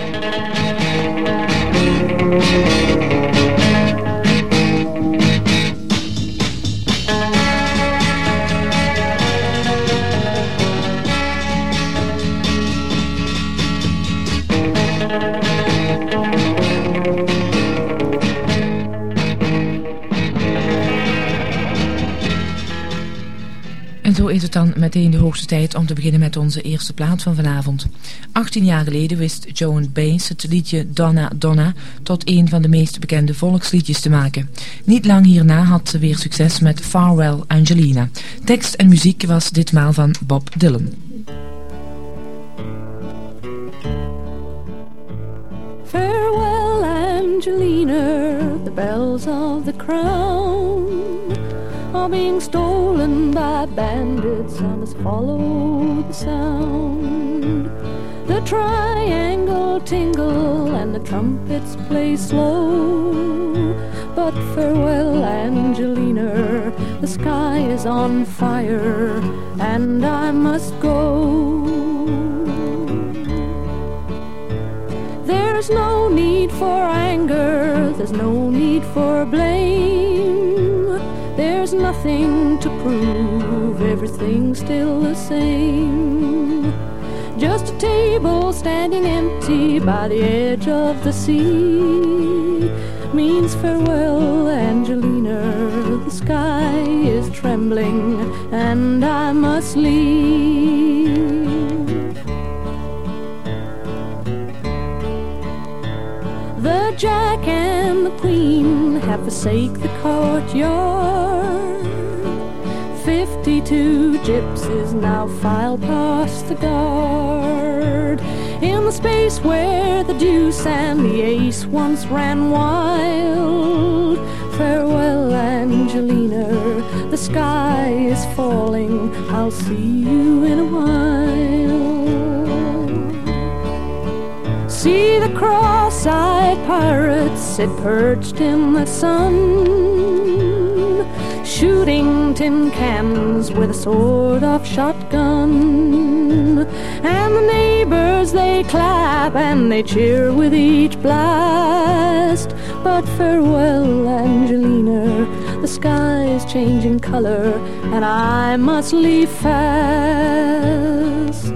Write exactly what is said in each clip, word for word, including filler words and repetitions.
En zo is het dan meteen de hoogste tijd om te beginnen met onze eerste plaat van vanavond. achttien jaar geleden wist Joan Baez het liedje Donna Donna tot een van de meest bekende volksliedjes te maken. Niet lang hierna had ze weer succes met Farewell Angelina. Tekst en muziek was ditmaal van Bob Dylan. Farewell Angelina, the bells of the crown are being stolen by bandits, I must follow the sound. The triangle tingle and the trumpets play slow. But farewell Angelina, the sky is on fire and I must go. There's no need for anger, there's no need for blame. There's nothing to prove, everything's still the same. Just a table standing empty by the edge of the sea means farewell Angelina, the sky is trembling and I must leave. The Jack and the Queen have forsaken the courtyard. Fifty-two gypsies now file past the guard. In the space where the deuce and the ace once ran wild. Farewell Angelina, the sky is falling, I'll see you in a while. See the cross-eyed pirates sit perched in the sun, shooting tin cans with a sawed-off shotgun. And the neighbors, they clap and they cheer with each blast. But farewell Angelina, the sky is changing color and I must leave fast.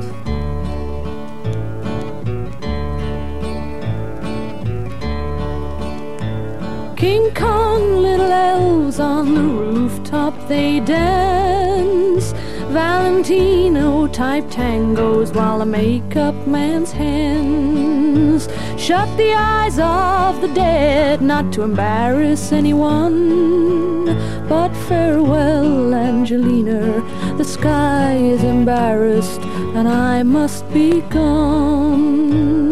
King Kong, little elves on the rooftop, they dance Valentino type tangos while the makeup man's hands shut the eyes of the dead, not to embarrass anyone. But farewell Angelina, the sky is embarrassed and I must be gone.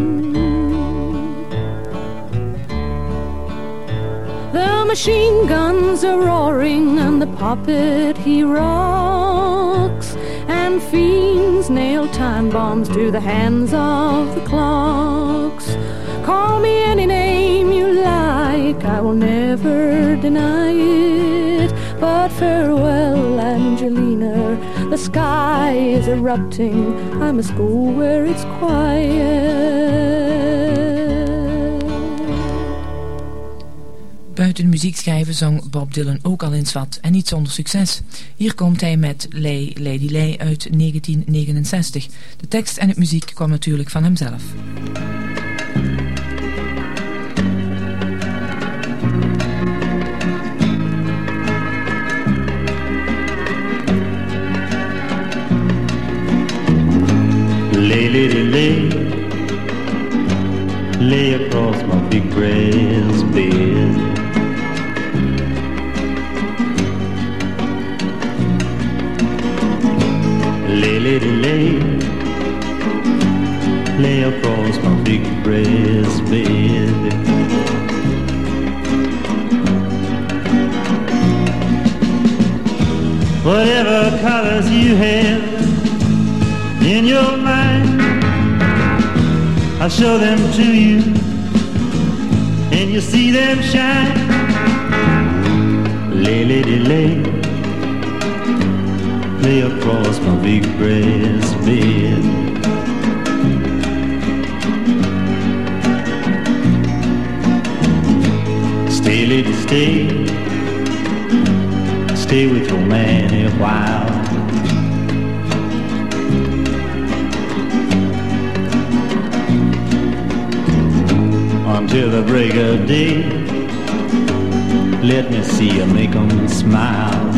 The machine guns are roaring and the puppet he rocks, and fiends nail time bombs to the hands of the clocks. Call me any name you like, I will never deny it. But farewell Angelina, the sky is erupting, I must go where it's quiet. Buiten de muziek schrijven zong Bob Dylan ook al eens wat en niet zonder succes. Hier komt hij met Lay Lady Lay uit negentien negenenzestig. De tekst en het muziek kwam natuurlijk van hemzelf. Lay lady lay, lay across my big brass bed. Lay, lady, lay, lay across my big brass bed. Whatever colors you have in your mind, I'll show them to you, and you'll see them shine. Lay, lady, lay, lay across my big brass bed. Stay, lady, stay. Stay with your man a while. Until the break of day, let me see you make 'em smile.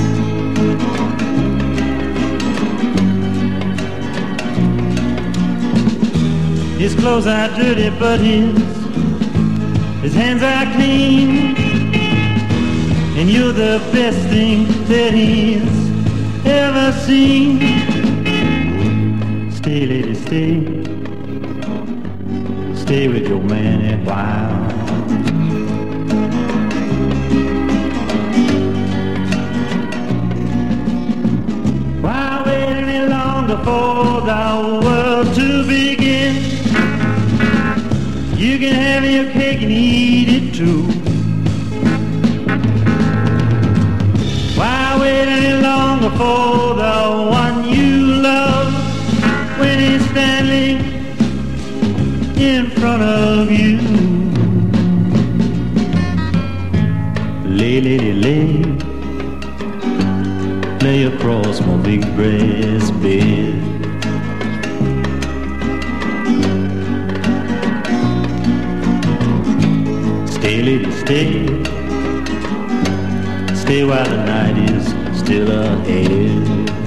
His clothes are dirty, but his his hands are clean, and you're the best thing that he's ever seen. Stay, lady, stay. Stay with your man a while. Why wait any longer for the world to begin? You can have your cake and eat it too. Why wait any longer for the one you love when he's standing in front of you? Lay, lady, lay, lay across my big breast bed. Stay, lady, stay, stay while the night is still ahead.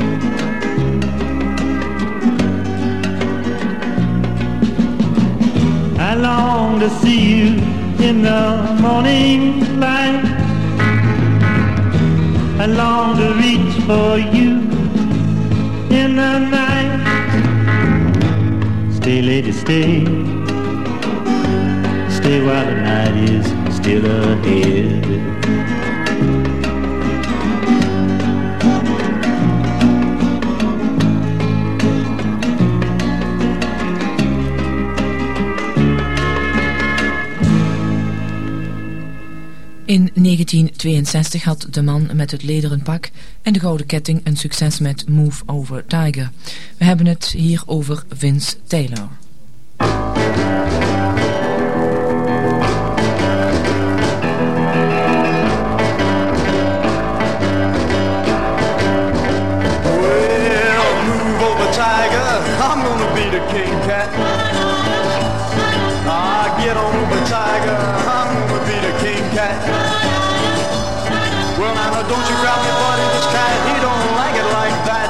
I long to see you in the morning light. I long to reach for you in the night. Stay, lady, stay. Stay while the night is still ahead. In negentien tweeënzestig had de man met het lederen pak en de gouden ketting een succes met Move Over Tiger. We hebben het hier over Vince Taylor. Don't you grab me, buddy, this cat, he don't like it like that.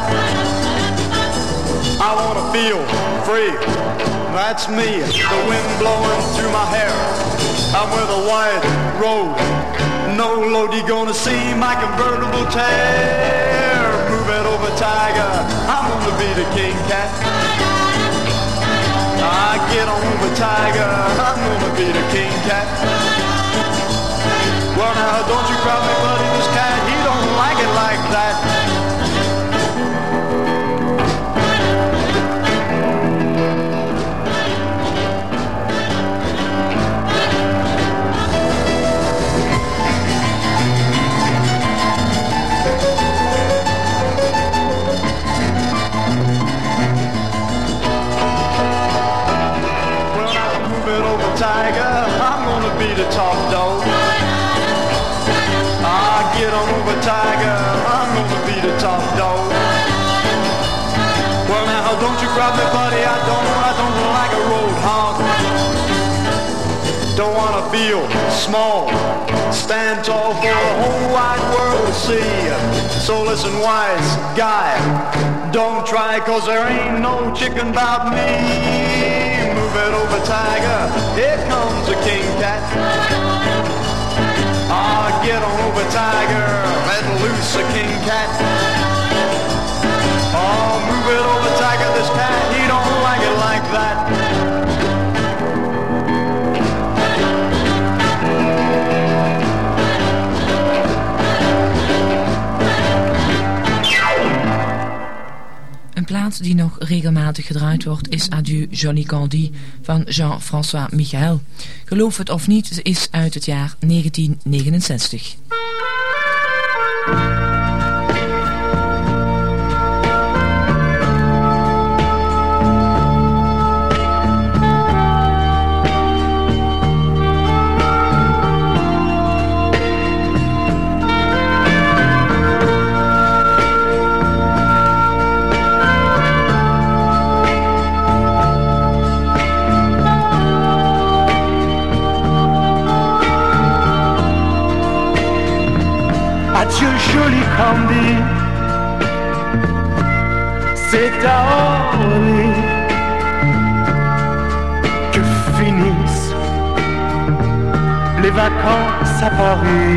I wanna feel free, that's me, the wind blowing through my hair. I'm with a wide road, no load, you gonna see my convertible tear. Move it over, tiger, I'm gonna be the king cat. I get on over, tiger, I'm gonna be the king cat. Well now, don't you grab me, buddy, this cat, he don't like it like that. Well now, move it over, tiger, I'm gonna be the top dog. Get on over, tiger, I'm gonna be the top dog. Well now, don't you grab me, buddy, I don't, I don't like a road hog. Don't wanna feel small, stand tall for the whole wide world to see. So listen, wise guy, don't try, cause there ain't no chicken about me. Move it over, tiger, here comes the king cat. Ah, get on over, tiger, let loose a king cat. Oh, move it over, tiger, this cat, he don't like it like that. Een plaat die nog regelmatig gedraaid wordt is Adieu Johnny Candy van Jean-François Michel. Geloof het of niet, ze is uit het jaar negentien negenenzestig. candy, c'est à Orly que finissent les vacances à Paris.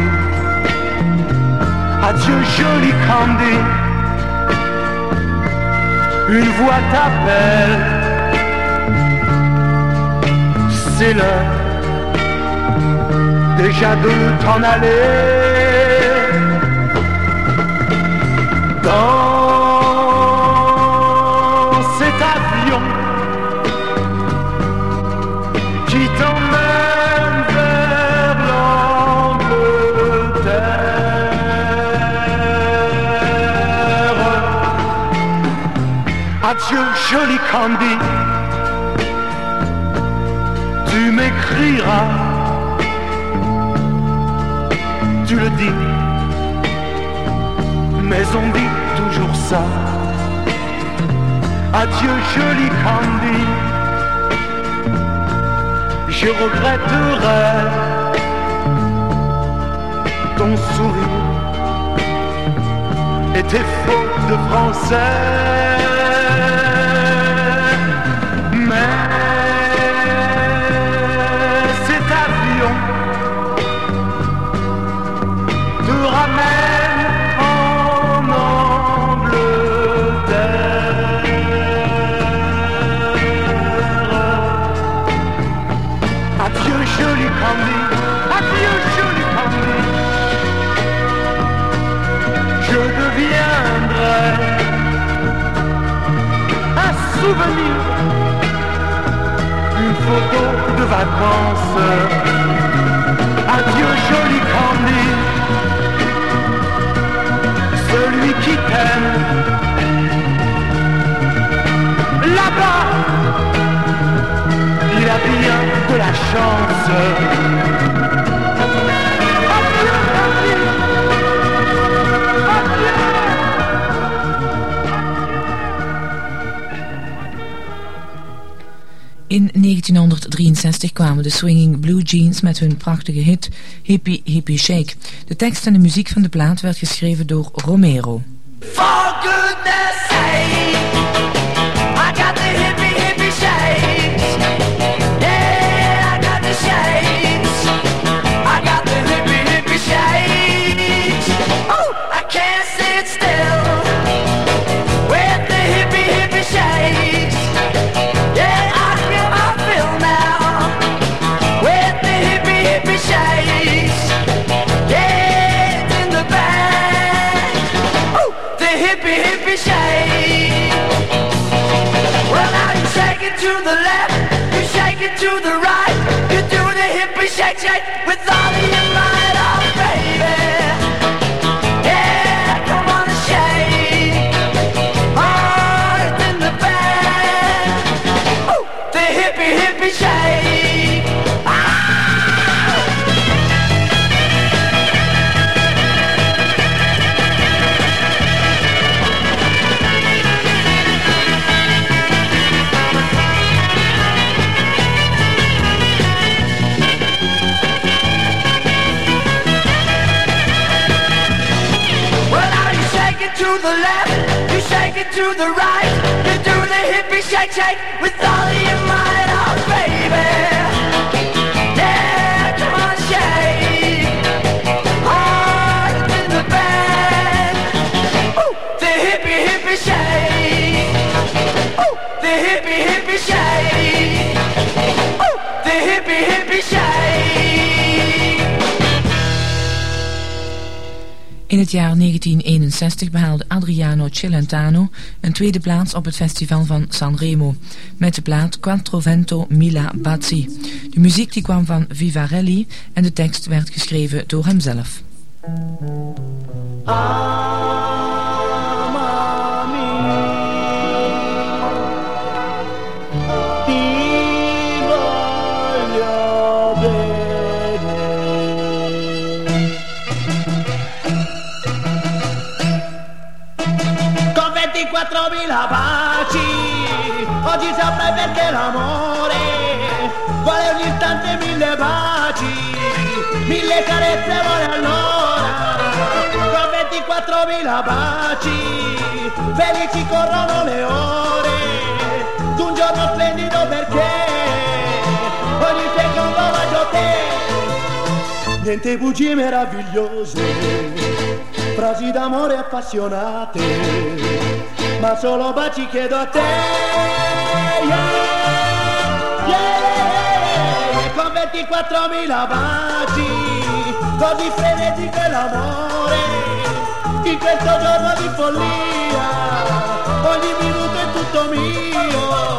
Adieu joli candy, une voix t'appelle, c'est l'heure déjà de t'en aller. Dans cet avion qui t'emmène vers l'Angleterre. Adieu joli candy, tu m'écriras, tu le dis, mais on dit toujours ça. Adieu joli candy, je regretterai ton sourire et tes fautes de français. Mais cet avion te ramène en Angleterre. Adieu joli candy, adieu joli candy, je deviendrai un souvenir, une photo de vacances. Adieu joli candy, celui qui t'aime là-bas, il a bien de la chance. Adieu, adieu, adieu. In negentienhonderddrieënzestig kwamen de Swinging Blue Jeans met hun prachtige hit Hippie Hippie Shake. De tekst en de muziek van de plaat werd geschreven door Romero. For goodness sake, I got the hippie hippie shakes. Yeah, I got the shakes. I got the hippie hippie shakes. Oh, I can't sit still with the hippie hippie shakes. Yeah, I feel, I feel now with the hippie hippie shakes. Yeah, it's in the bag. Oh, the hippie hippie shake. Well, now you shake it to the left, you shake it to the right, you do the hippie shake shake with all of your might, oh baby. Yeah, come on and shake. Oh, it's in the bag. Oh, the hippie hippie shake. Ah! Well, now you shake it to the left, you shake it to the right, you do the hippie shake shake with all of your might, oh baby. Yeah, come on, shake. Oh, it's in the bag. Ooh, the hippie hippie shake. Ooh, the hippie hippie shake. Ooh, the hippie hippie shake. In het jaar negentien eenenzestig behaalde Adriano Celentano een tweede plaats op het festival van Sanremo met de plaat Quattro Vento Mila Bazzi. De muziek die kwam van Vivarelli en de tekst werd geschreven door hemzelf. ventiquattromila baci, oggi saprai perché l'amore vuole ogni istante mille baci, mille carezze vuole allora, con ventiquattromila baci, felici corrono le ore, d'un giorno splendido perché ogni secondo bacio te. Niente bugie meravigliose, frasi d'amore appassionate, ma solo baci chiedo a te. Yeah, yeah, con ventiquattromila baci, così frenetico è l'amore, in questo giorno di follia, ogni minuto è tutto mio.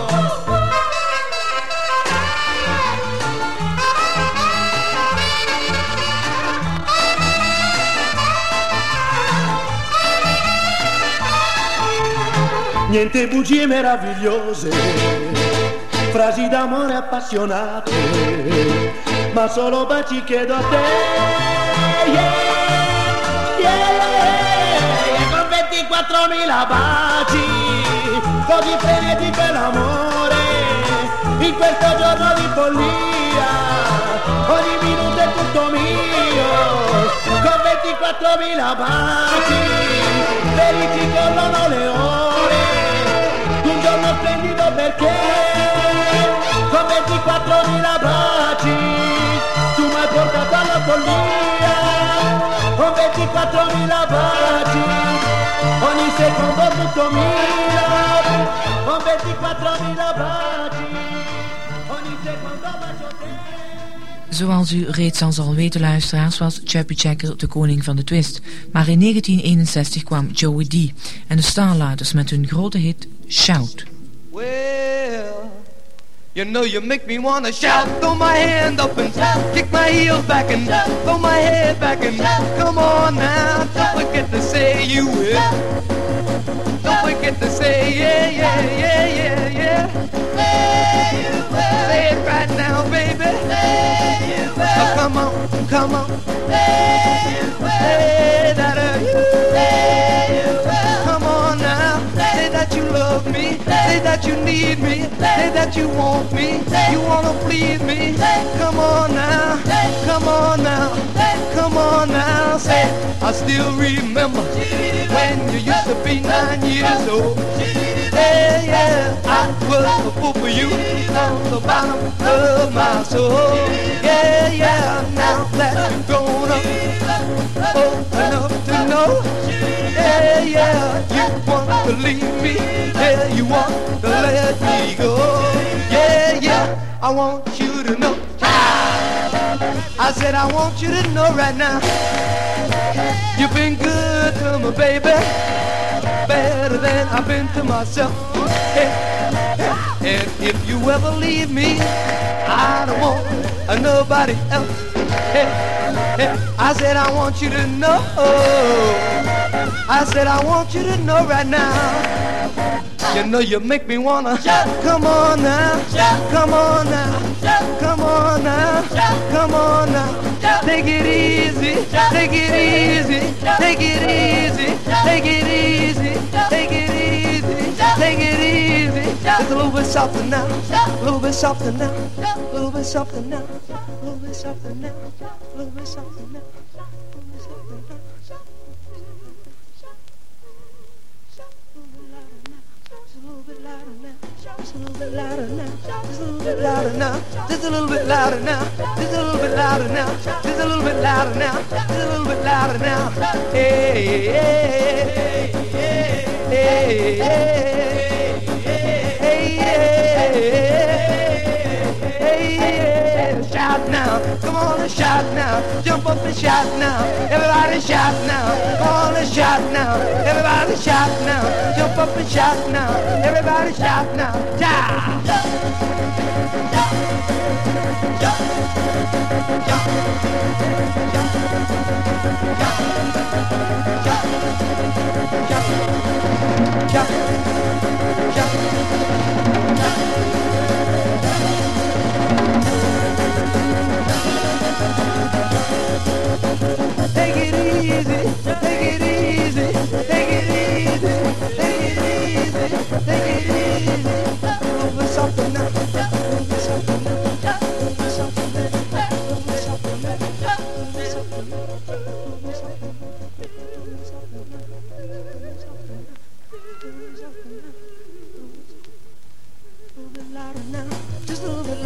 Niente bugie meravigliose, frasi d'amore appassionate, ma solo baci chiedo a te. Yeah, yeah, con ventiquattromila baci, così frenetico è l'amore, in questo giorno di follia, ogni minuto è tutto mio. Con ventiquattromila baci, felici corrono le ore, un giorno splendido perché con ventiquattromila baci tu mi hai portato alla follia. Con ventiquattromila baci ogni secondo tutto mio. Con ventiquattromila baci ogni secondo bacio te. Zoals u reeds al zal weten, luisteraars, was Chubby Checker de koning van de twist. Maar in negentien eenenzestig kwam Joey D en de Starlighters met hun grote hit Shout. Well, you know you make me wanna shout, throw my hand up and kick my heels back and throw my head back and come on now, don't forget to say you will. Don't forget to say yeah, yeah, yeah, yeah, yeah. Say you will. Say it right now, baby. Say you will. Oh, come on, come on. Say you will. Say that uh, you. Say you will. Come on now. Say that you love me. Say that you need me. Say that you want me. You wanna please me. Come on now. Come on now. Come on now. Say, I still remember when you used to be nine years old. Yeah, yeah, I was a fool for you from the bottom of my soul. Yeah, yeah, now that you've grown up, old enough to know. Yeah, yeah, you want to leave me. Yeah, you want to let me go. Yeah, yeah, I want you to know. I said I want you to know right now. You've been good to me, baby, better than I've been to myself. Hey, hey. And if you ever leave me, I don't want nobody else. Hey, hey. I said I want you to know. I said I want you to know right now. You know you make me wanna shout. Come on now, shout. Come on now, shout. Come on now, shout. Come on now, shout. Take it easy, shout. Take it easy, shout. Take it easy, shout. Take it easy, shout. Take it easy, shout. Take it easy, shout. Just a little bit softer now, a little bit softer now, a little bit softer now, a little bit softer now, a little bit softer now. Just a little bit louder now, just a little bit louder now, just a little bit louder now, just a little bit louder now, just a little bit louder now, just a little bit louder now. Hey, hey, hey, hey, hey, hey, shout now, come on and shout now, jump up and shout now, everybody shout now, come on and shout now, everybody shout now, jump up and shout now, everybody shout now, shout. Take it easy, take it easy, take it easy, take it easy, take it easy. A little bit softer now, a little bit softer now, a little bit softer now, a little bit softer now, a little bit softer now, a little bit softer now.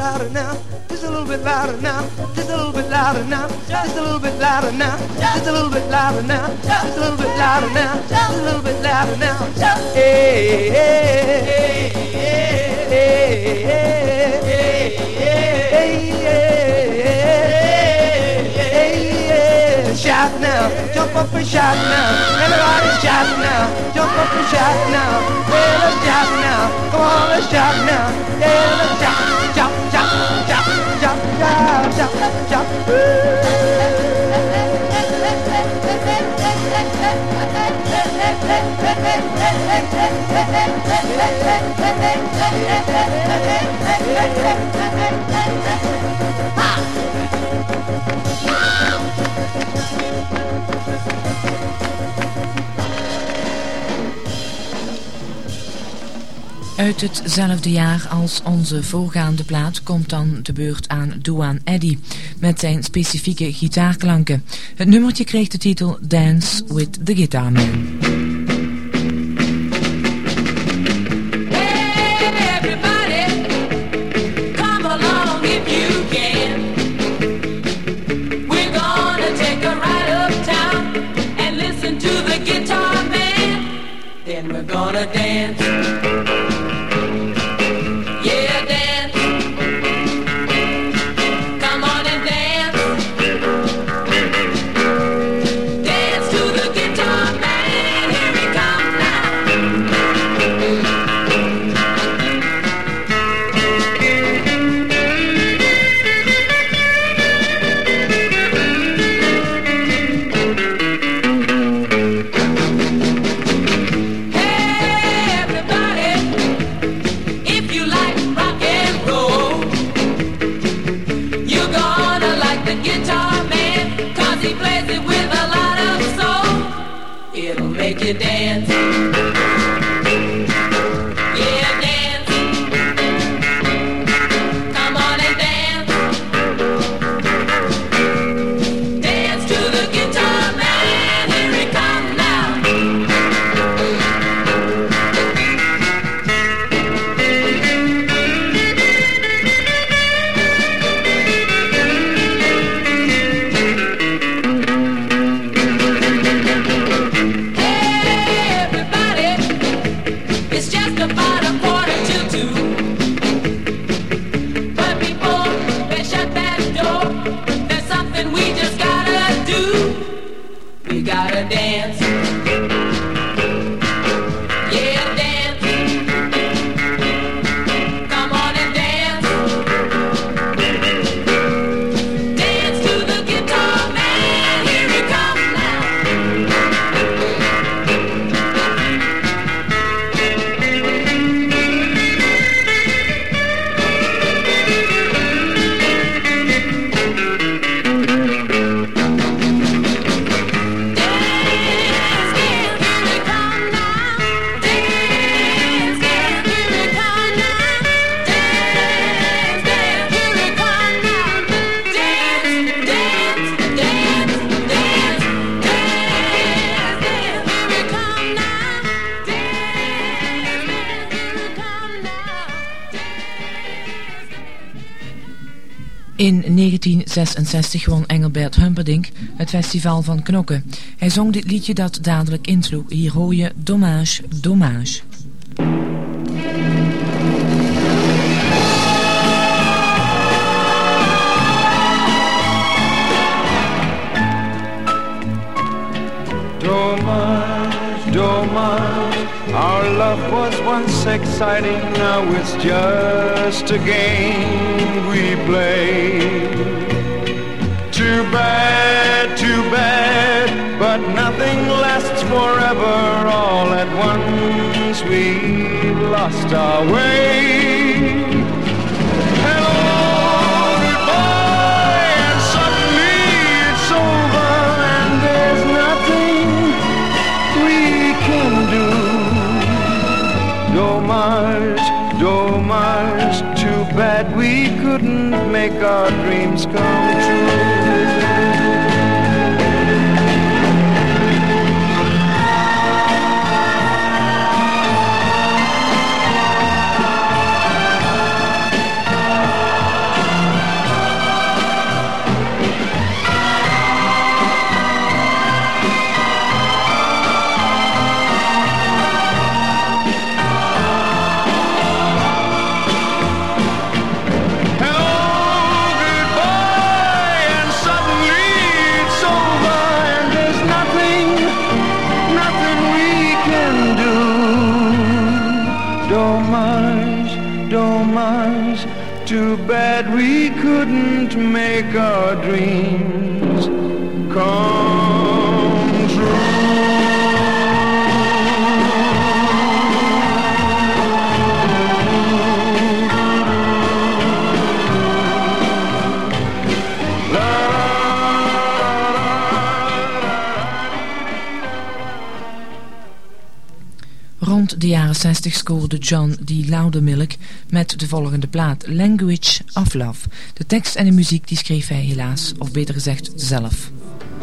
louder now, just a little bit louder now, just a little bit louder now, just a little bit louder now, just a little bit louder now, just a little bit louder now, just a little bit louder now. Hey, hey, hey, hey, hey, hey, hey, shout now, jump up and shout now, everybody shout now, jump up and shout now, hey, let's shout now, come on, let's shout now, yeah, let's shout, shout, shout, shout, shout, shout, shout, Uit hetzelfde jaar als onze voorgaande plaat komt dan de beurt aan Duane Eddy met zijn specifieke gitaarklanken. Het nummertje kreeg de titel Dance with the Guitar Man. Gonna dance, yeah, dance. Come on and dance, dance to the guitar man. Here he comes now. Make you dance, yeah, dance. Come on and dance, dance to the guitar man. Here he comes now. In negentien zesenzestig won Engelbert Humperdinck het festival van Knokke. Hij zong dit liedje dat dadelijk insloeg. Hier hoor je Dommage, Dommage. Dommage, dommage, our love was once exciting, now it's just a game we play. Too bad, too bad, but nothing lasts forever. All at once we've lost our way. Hello, goodbye, and suddenly it's over, and there's nothing we can do. Dommage, dommage, too bad we couldn't make our dreams come true. too bad we couldn't make our dreams come true. Rond de jaren zestig scoorde John D. Loudermilk met de volgende plaat Language of Love. De tekst en de muziek die schreef hij helaas, of beter gezegd zelf.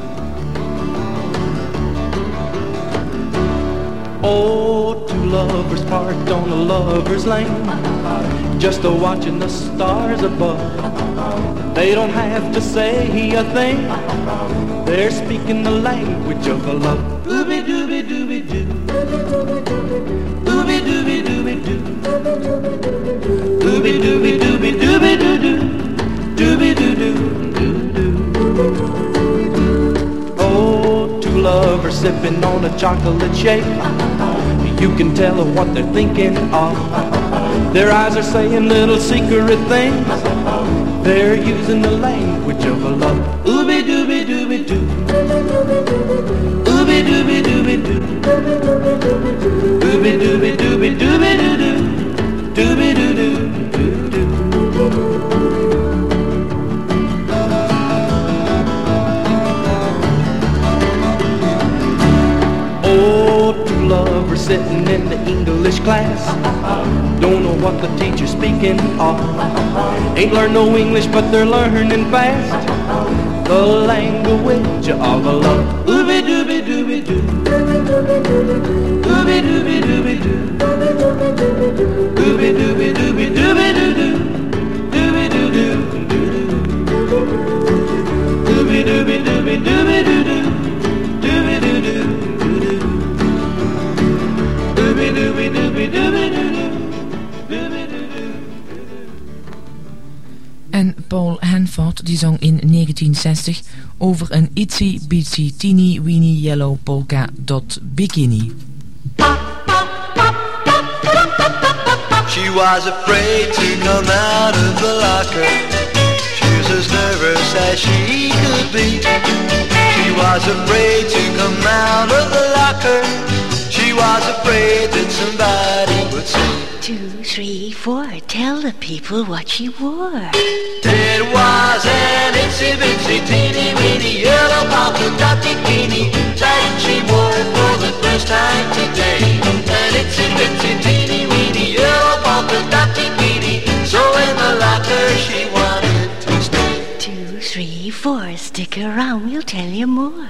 Oh, two lovers parked on a lover's lane, just a watching the stars above. They don't have to say a thing, they're speaking the language of love. Ooby dooby dooby doo, ooby dooby dooby doo, ooby dooby dooby dooby doo doo, dooby doo doo doo doo. Oh, two lovers sipping on a chocolate shake, you can tell what they're thinking of. Their eyes are saying little secret things, they're using the language of love. Ooby dooby dooby doo, ooby dooby dooby doo, ooby dooby dooby dooby doo doo, dooby doo doo doo doo. Oh, two lovers sitting in the English class, don't know what the teacher's speaking of. Ain't learned no English, but they're learning fast the language of love. Ooby dooby dooby doo, ooby dooby dooby doo, ooby dooby dooby dooby doo doo, dooby doo doo doo doo, ooby dooby dooby dooby doo doo, dooby doo doo doo doo, ooby dooby dooby dooby doo doo. En Paul Hanford die zong in negentien zestig over een itsy bitsy teeny weeny yellow polka dot bikini. She was afraid to come out of the locker. She was as nervous as she could be. She was afraid to come out of the locker. She was afraid that somebody would see. Two, three, four, tell the people what she wore. It was an itsy bitsy teeny weeny yellow polka dot bikini that she wore for the first time today. An itsy bitsy teeny weeny yellow polka dot bikini, so in the locker she wanted to stay. Two, three, four, stick around, we'll tell you more.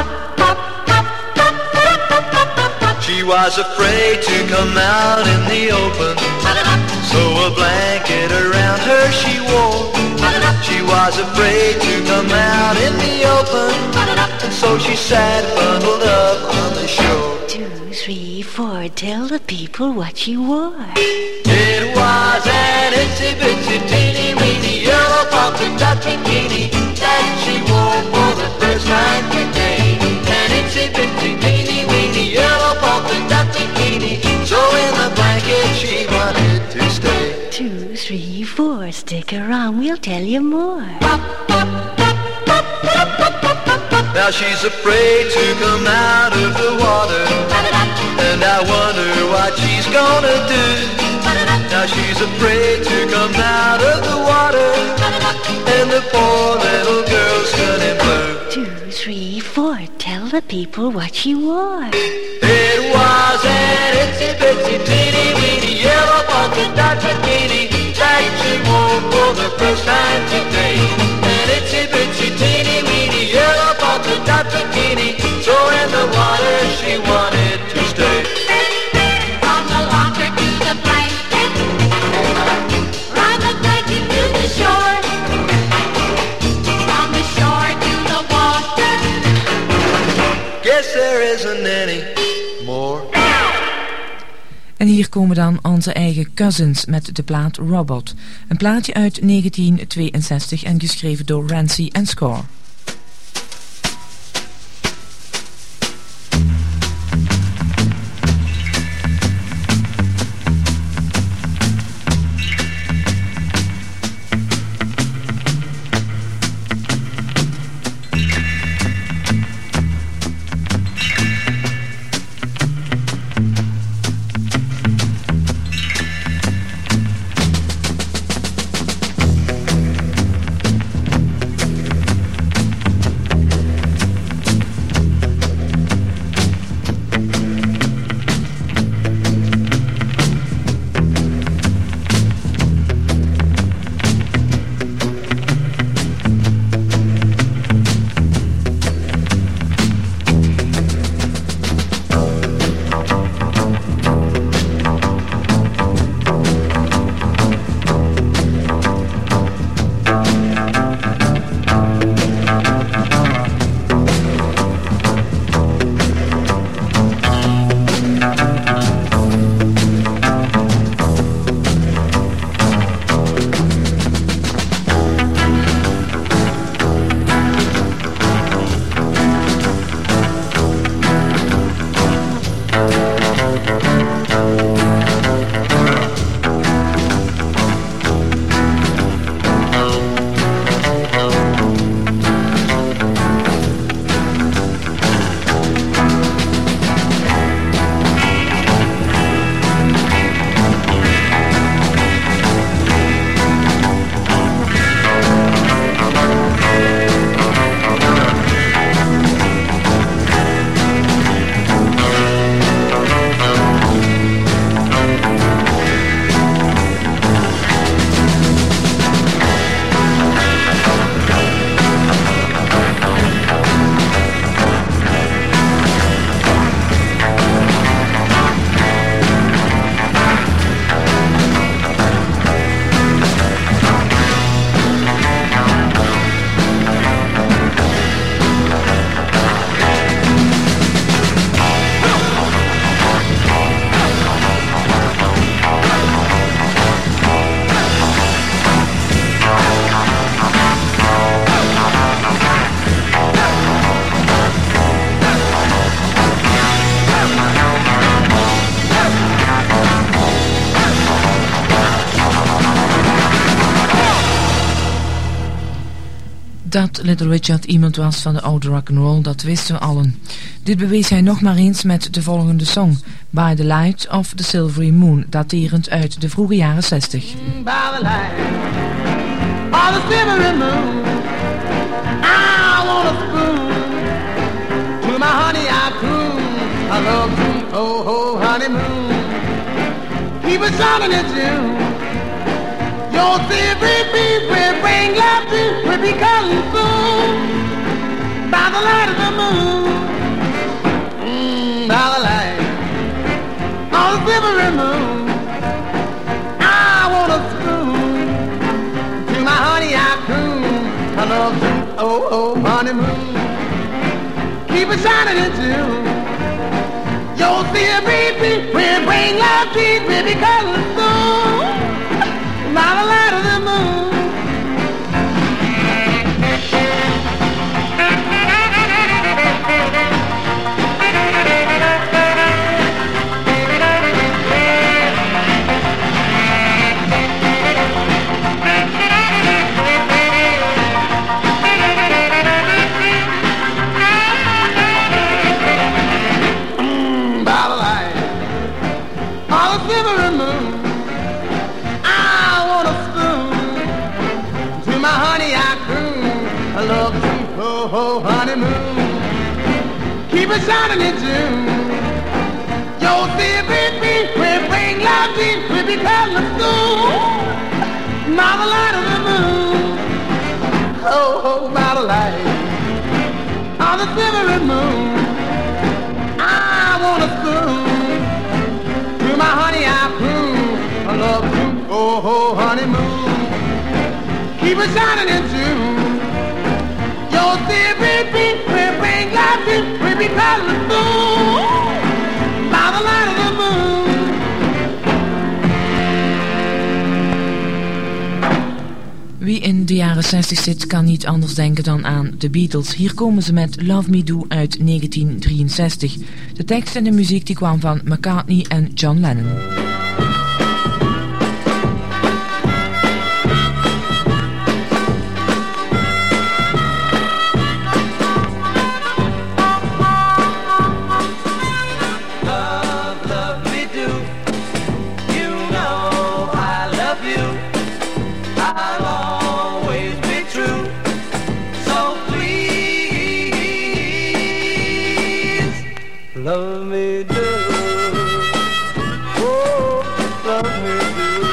She was afraid to come out in the open, so a blanket around her she wore. She was afraid to come out in the open, so she sat bundled up on the shore. Two, three, four, tell the people what she wore. It was an itsy bitsy teeny weeny yellow polka dot bikini that she wore for the first time today. An itsy bitsy teeny weeny yellow polka dot bikini, so in the blanket she wanted to stay. Two, three, four, stick around, we'll tell you more. Now she's afraid to come out of the water, and I wonder what she's gonna do. Now she's afraid to come out of the water, and the poor little girl's turning blue. Two, three, four, tell the people what she wore. It was an itsy bitsy teeny weeny yellow polka dot bikini that she wore for the first time today. An itsy bitsy teeny weeny yellow polka dot bikini, so in the water she wanted to stay. From the locker to the blanket, ride the blanket to the shore. From the shore to the water. Guess there isn't any more. En hier komen dan onze eigen Cousins met de plaat Robot. Een plaatje uit negentien tweeënzestig en geschreven door Rancy en Score. Dat Little Richard iemand was van de oude rock'n'roll, dat wisten we allen. Dit bewees hij nog maar eens met de volgende song, By the Light of the Silvery Moon, daterend uit de vroege jaren zestig. By the light of the silvery moon, I want a spoon to my honey I croon. I love you, oh, oh, honeymoon. Keep it shining in June. Your silvery beat will bring love to, will be coming soon. By the light of the moon, mm, by the light of the silvery moon, I want a spoon to my honey I croon. I love you, oh, oh, honeymoon. Keep it shining in June. Your silvery beat will bring love to, will be coming soon. By the light of the moon. Mm, by the light of the silvery moon, my honey I croon. I love you, oh, oh, honeymoon. Keep it shining in June. Your silvery beat will bring love deep, will be coming soon. By the light of the moon, oh, oh, by the light of the silvery moon, I want a spoon to my honey I croon. I love you, oh, oh, honeymoon. Keep it shining in June. Your silvery beat will bring life to, will be calling soon. By the light of the moon. Wie in de jaren zestig zit, kan niet anders denken dan aan de Beatles. Hier komen ze met Love Me Do uit negentien drieënzestig. De tekst en de muziek die kwam van McCartney en John Lennon. Love me do, oh, love me do.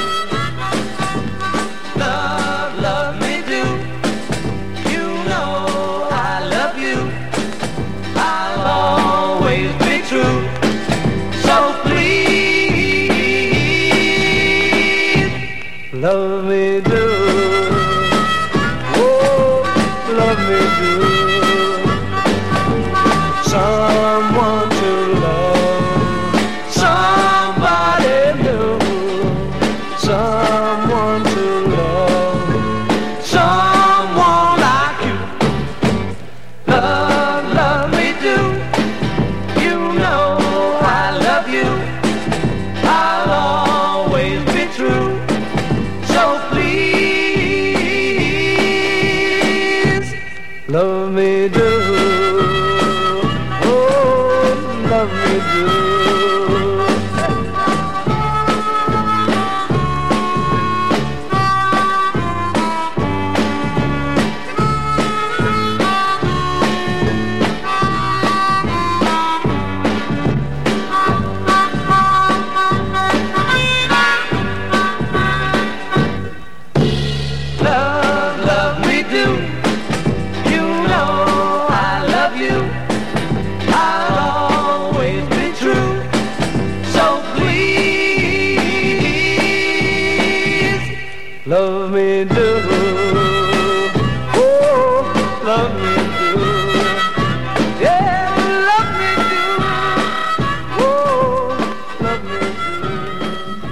Love, love me do. You know I love you. I'll always be true. So please, love me do, oh, love me do. Someone to love, somebody new. Someone to love, someone like you. Love, love me do. You know I love you. I'll always be true. So please, love me do. Love me do. Love, love me do. You know I love you. I'll always be true. So please, love me do. Oh, love me do. Yeah, love me do. Oh, love me do.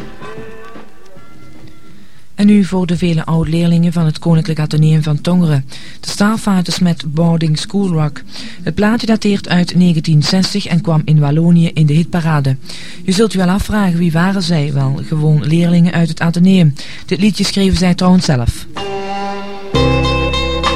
En nu voor de vele oud-leerlingen van het Koninklijk Atheneum van Tongeren. De Starfighters met Boarding School Rock. Het plaatje dateert uit negentien zestig en kwam in Wallonië in de hitparade. Je zult u wel afvragen, wie waren zij? Wel, gewoon leerlingen uit het Atheneum. Dit liedje schreven zij trouwens zelf.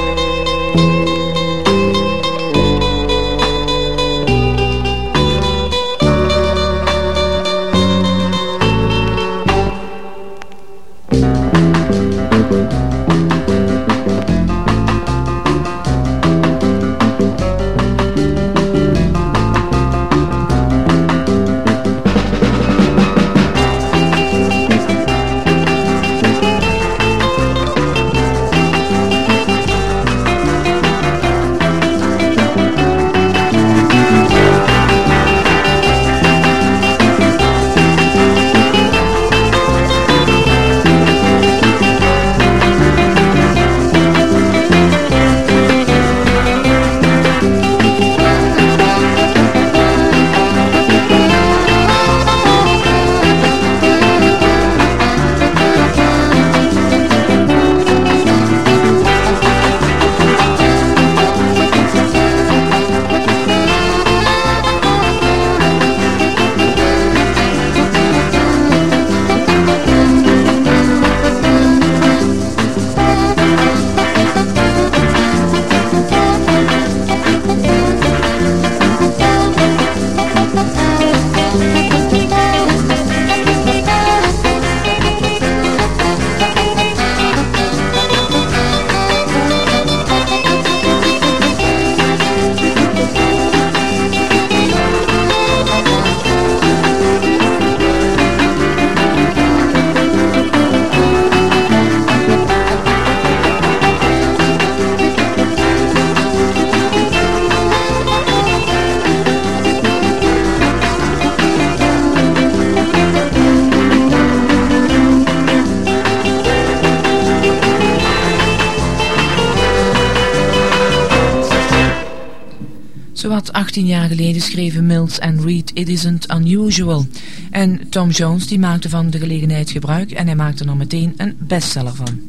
Zowat achttien jaar geleden schreven Mills en Reed It Isn't Unusual. En Tom Jones die maakte van de gelegenheid gebruik en hij maakte er meteen een bestseller van.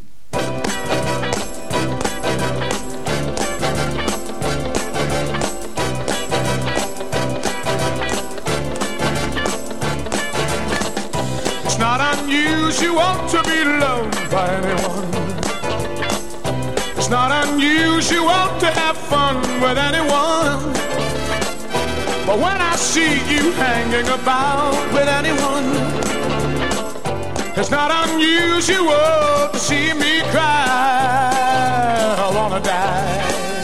It's not unusual to be loved by anyone. It's not unusual to have fun with anyone. But when I see you hanging about with anyone, it's not unusual to see me cry. I wanna die.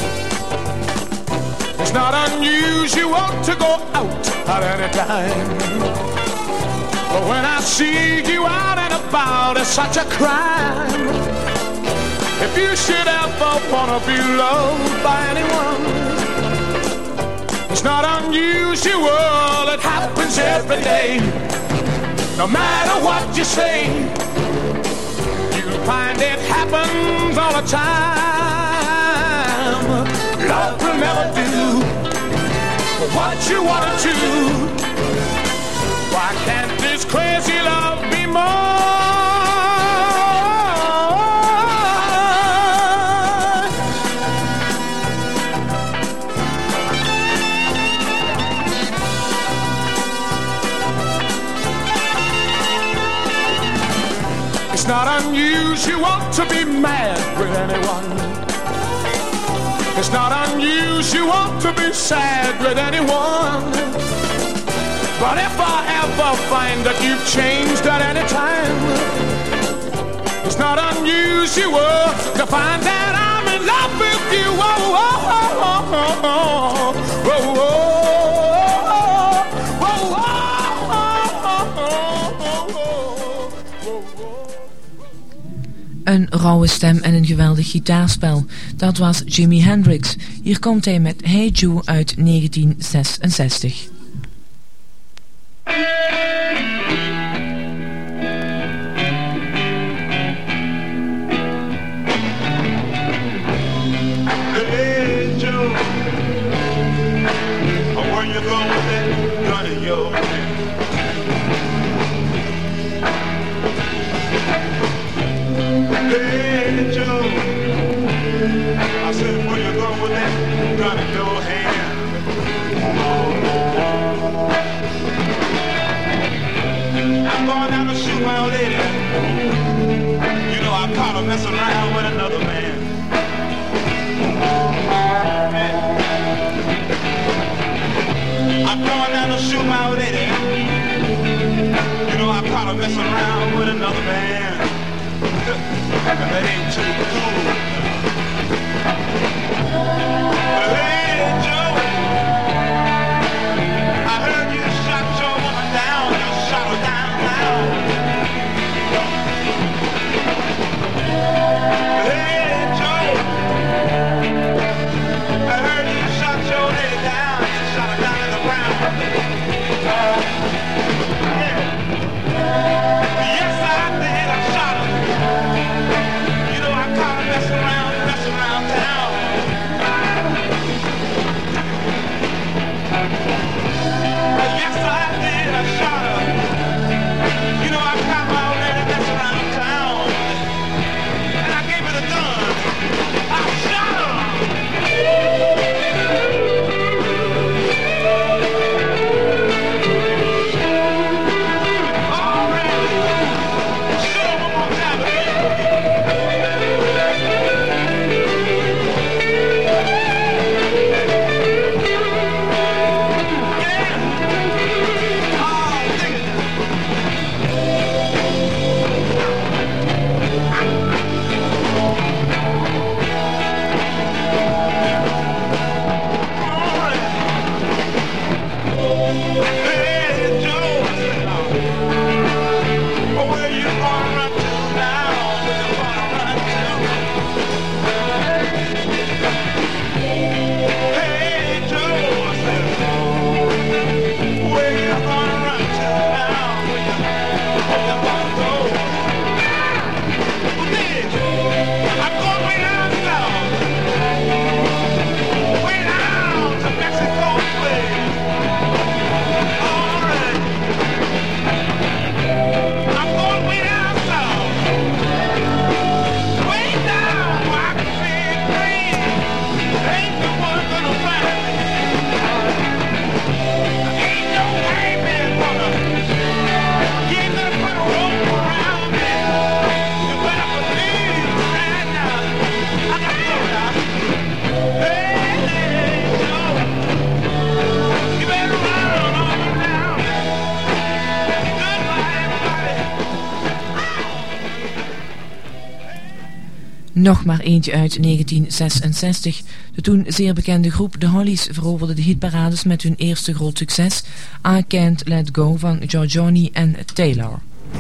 It's not unusual to go out at any time. But when I see you out and about, it's such a crime. If you should ever wanna be loved by anyone, it's not unusual, it happens every day. No matter what you say, you'll find it happens all the time. Love will never do what you wanna do. Why can't this crazy love be more? It's not unusual to be mad with anyone. It's not unusual to be sad with anyone. But if I ever find that you've changed at any time, it's not unusual to find that I'm in love with you. Oh, oh, oh, oh, oh, oh, oh. Een rauwe stem en een geweldig gitaarspel. Dat was Jimi Hendrix. Hier komt hij met Hey Joe uit negentien zesenzestig. Hey Joe, where you going with that gun of yours? Hey Joe, I said, where you going with that gun in your hand? I'm going down to shoot my old lady. You know I caught her messing around with another man. I'm going down to shoot my old lady. You know I caught her messing around with another man. And that ain't too cool. Hey Joe, I heard you shot your woman down. You shot her down now. Hey Joe, I heard you shot your lady down. You shot her down in the ground. Yeah. Yes, I did. I shot her. You know I caught her Nog maar eentje uit negentien zesenzestig. De toen zeer bekende groep The Hollies veroverde de hitparades met hun eerste groot succes, I Can't Let Go van Georgioni en Taylor.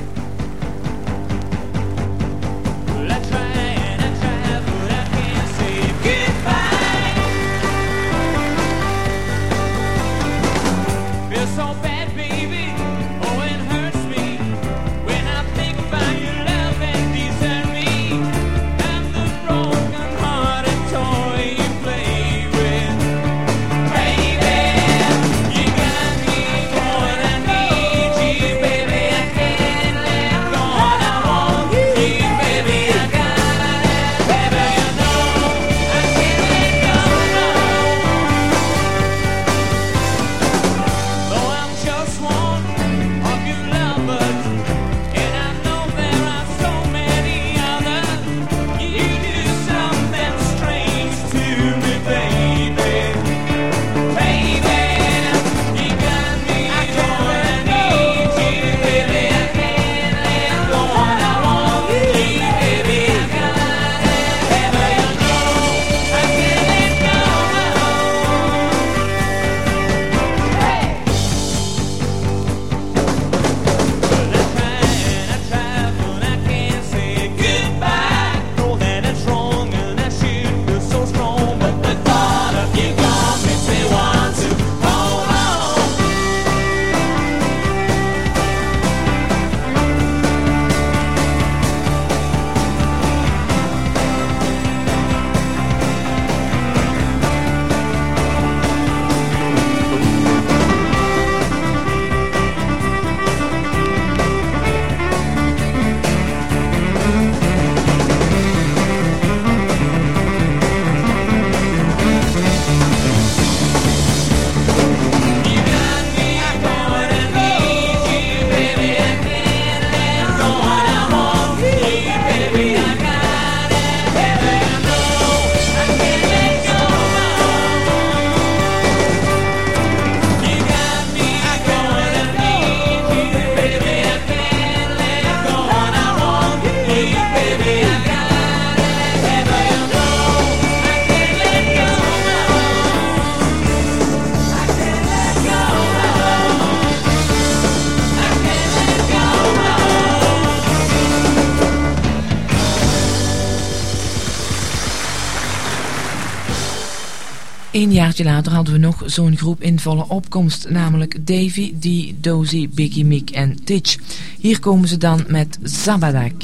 Een jaartje later hadden we nog zo'n groep in volle opkomst, namelijk Davy, Dee, Dozy, Biggie, Mick en Titch. Hier komen ze dan met Zabadak.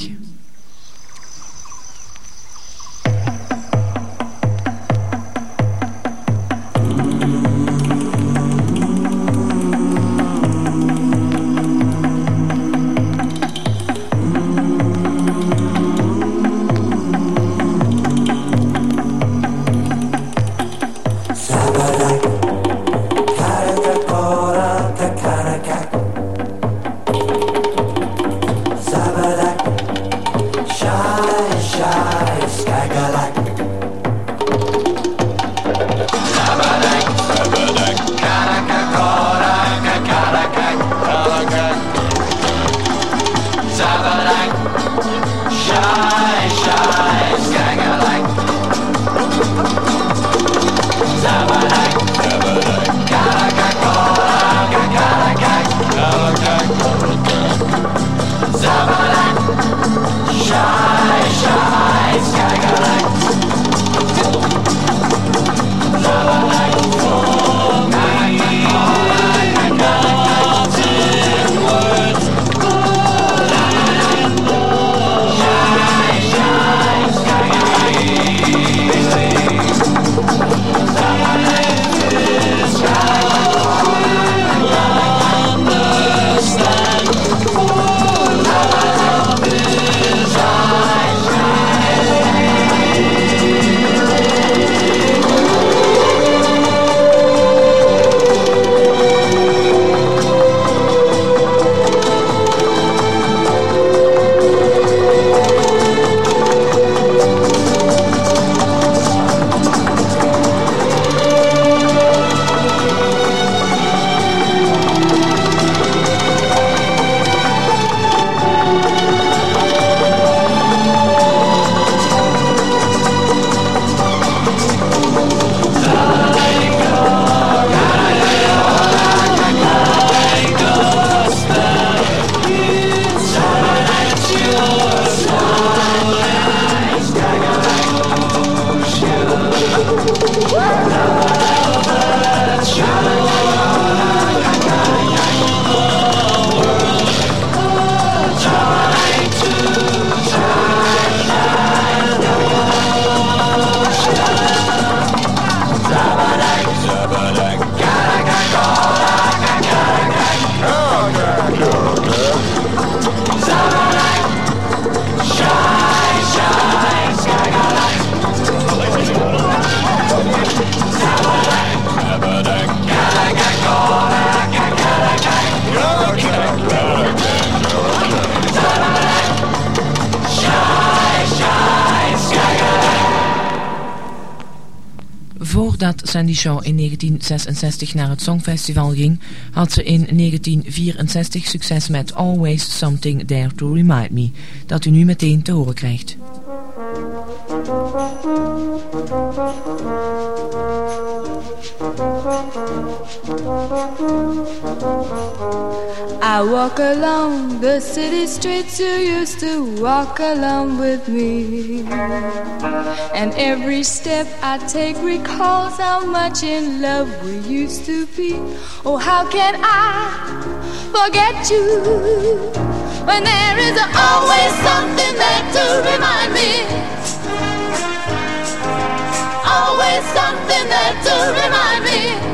Zabadak, Voordat Sandie Shaw in negentien zesenzestig naar het Songfestival ging, had ze in negentien vierenzestig succes met Always Something There to Remind Me, dat u nu meteen te horen krijgt. I walk along the city streets you used to walk along with me, and every step I take recalls how much in love we used to be. Oh, how can I forget you when there is always something there to remind me, always something there to remind me.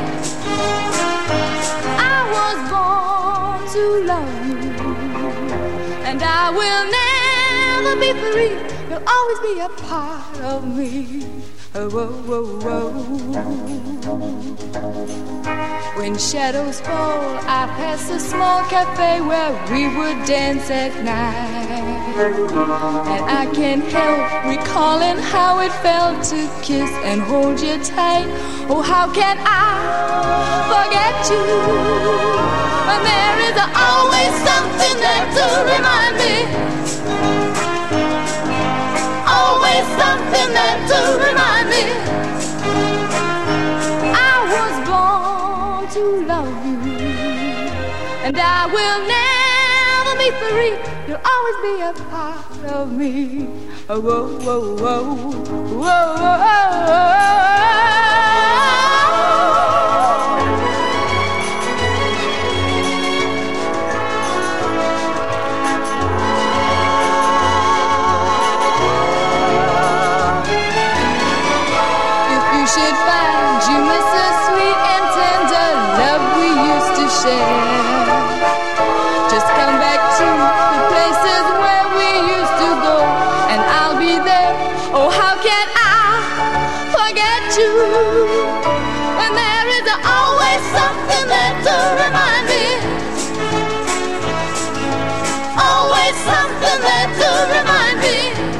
To love you, and I will never be free. You'll always be a part of me. Oh, oh, oh, oh. When shadows fall, I pass a small cafe where we would dance at night, and I can't help recalling how it felt to kiss and hold you tight. Oh, how can I forget you when there is always something there to remind me, always something there to remind me. I was born to love you, and I will never be free. You'll always be a part of me. Oh, whoa, whoa, whoa, whoa, whoa, whoa. Just come back to the places where we used to go, and I'll be there. Oh, how can I forget you when there is always something there to remind me, always something there to remind me.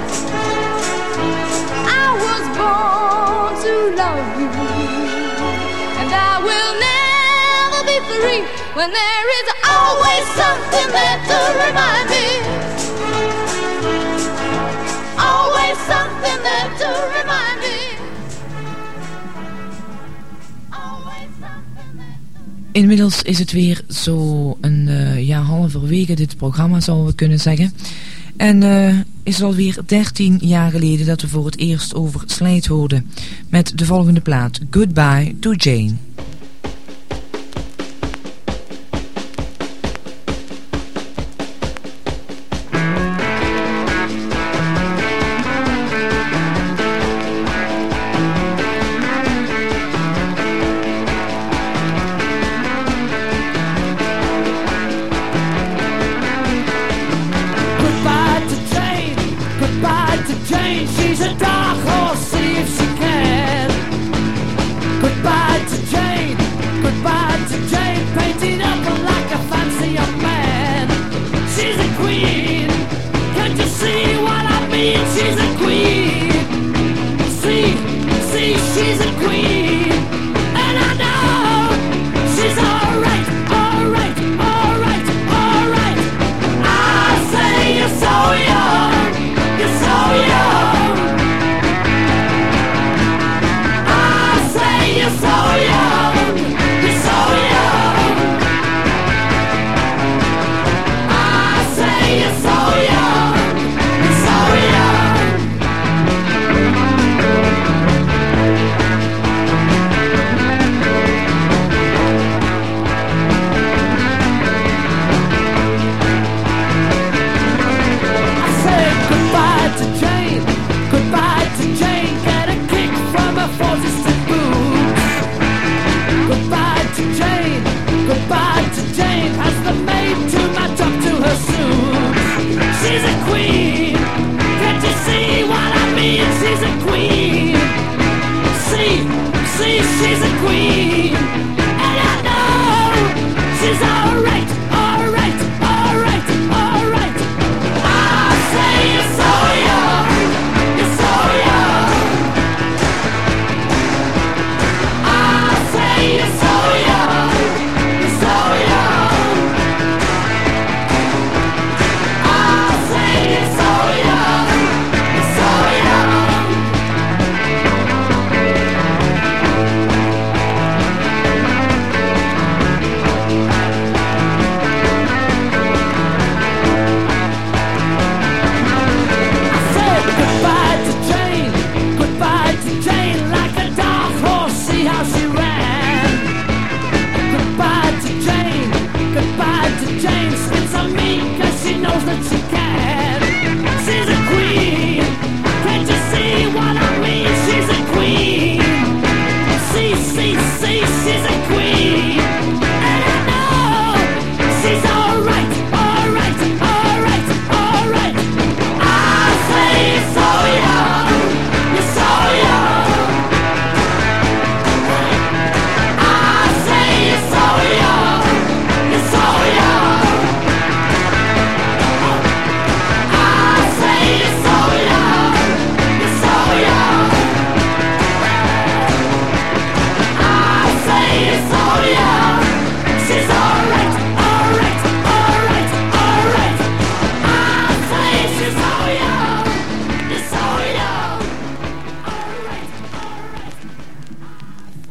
I was born to love you, and I will never be free when there is always something there to remind me, always something there to remind me, always something there to... Inmiddels is het weer zo een uh, ja, halverwege dit programma, zouden we kunnen zeggen. En uh, is het alweer dertien jaar geleden dat we voor het eerst over Slijt hoorden. Met de volgende plaat, Goodbye to Jane.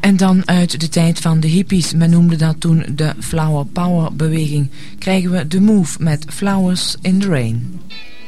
En dan uit de tijd van de hippies, men noemde dat toen de Flower Power beweging, krijgen we The Move met Flowers in the Rain.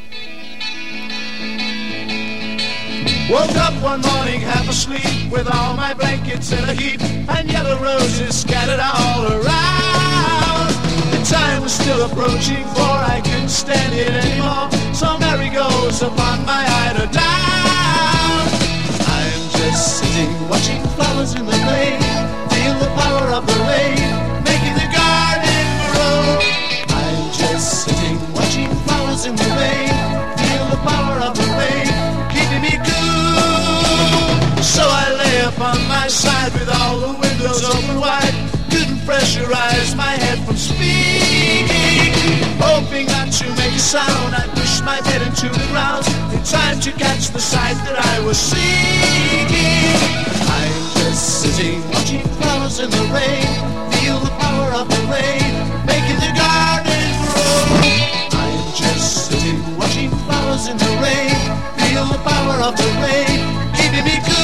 Woke up one morning half asleep with all my blankets in a heap and yellow roses scattered all around. The time was still approaching for I couldn't stand it anymore, so Mary goes upon my eider down. I'm just sitting watching flowers in the rain, feel the power of the rain making the garden grow. I'm just sitting watching flowers in the rain, feel the power of the rain keeping me cool. So I lay upon my side with all the windows open wide, couldn't pressurize my head from speaking. Hoping not to make a sound, I pushed my head into the ground in time to catch the sight that I was seeking. I'm just sitting watching flowers in the rain, feel the power of the rain making the garden grow. I'm just sitting watching flowers in the rain, feel the power of the rain keeping me cool.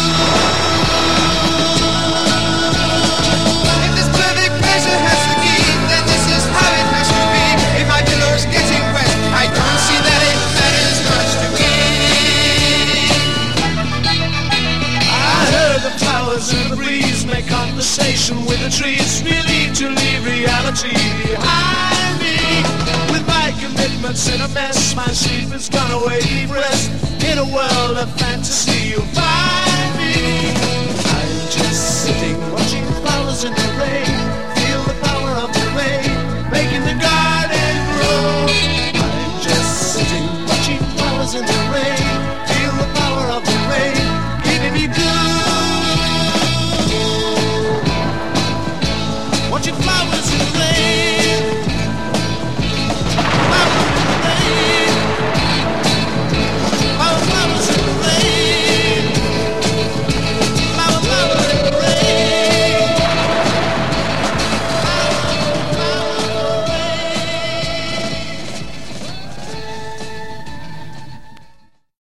If this perfect pleasure has to give, then this is how it has to be. If my pillow's getting wet, I don't see that it matters much to me. I heard the flowers in the breeze make conversation with the trees, really to leave reality behind me. With my commitments in a mess, my sleep has gone away deep rest in a world of fantasy.